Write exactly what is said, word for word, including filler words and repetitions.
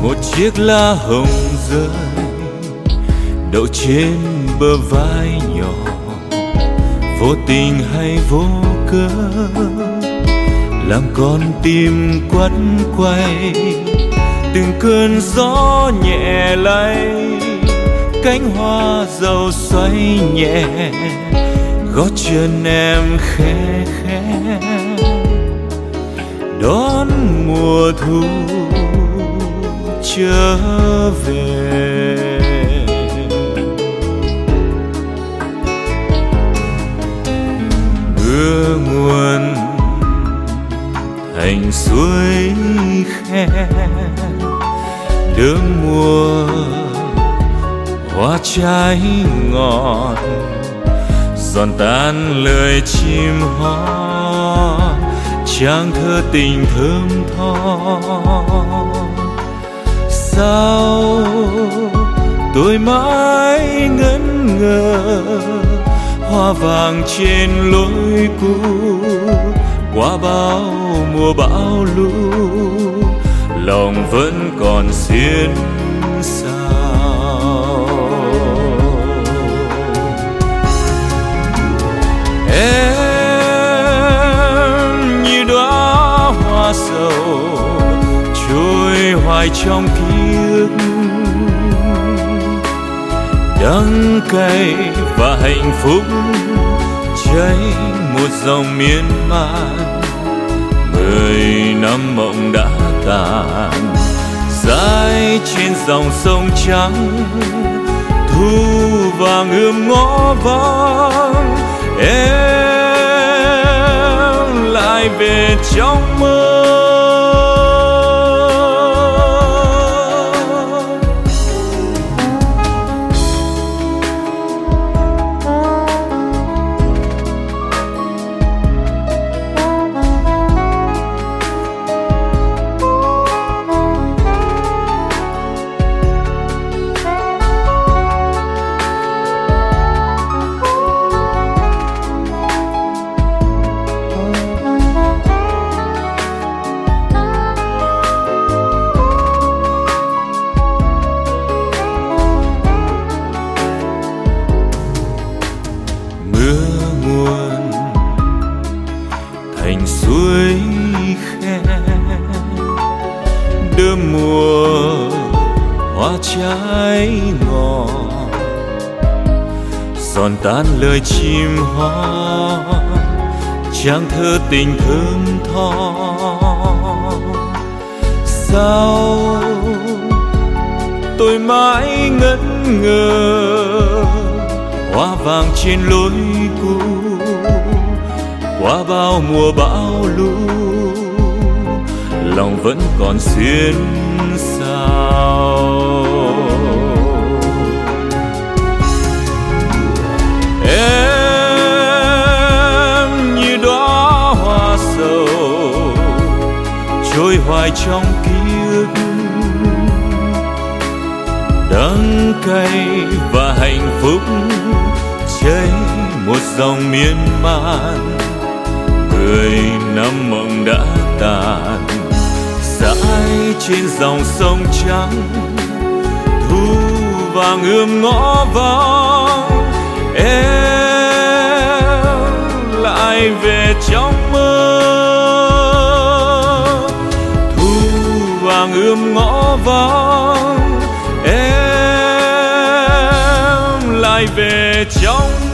một chiếc lá hồng rơi đậu trên bờ vai nhỏ, vô tình hay vô cớ làm con tim quắt quay. Từng cơn gió nhẹ lay, cánh hoa dầu xoay nhẹ, gót chân em khẽ khẽ đón mùa thu trở về. Mưa nguồn thành suối khe, đơm mùa hoa trái ngọt, giòn tan lời chim hót, trang thơ tình thơm tho. Sao tôi mãi ngẩn ngơ, hoa vàng trên lối cũ, qua bao mùa bão lũ lòng vẫn còn xiên xao. Em như đóa hoa sầu trôi hoài trong ký ức, đắng cay và hạnh phúc cháy một dòng miên man. Mười năm mộng đã tàn, dài trên dòng sông trắng, thu vàng ươm ngõ vắng. Em lại về trong mơ. Thành suối khe, đơm mùa hoa trái ngọt, giòn tan lời chim hót, trang thơ tình thơm tho. Sao tôi mãi ngẩn ngơ, hoa vàng trên lối cũ, qua bao mùa bão lũ lòng vẫn còn xuyên xao. Em như đóa hoa sầu trôi hoài trong ký ức, đắng cay và hạnh phúc cháy một dòng miên man. Mười năm mộng đã tàn, dãi trên dòng sông trắng, thu vàng ươm ngõ vắng. Em lại về trong mơ, thu vàng ươm ngõ vắng. Em lại về trong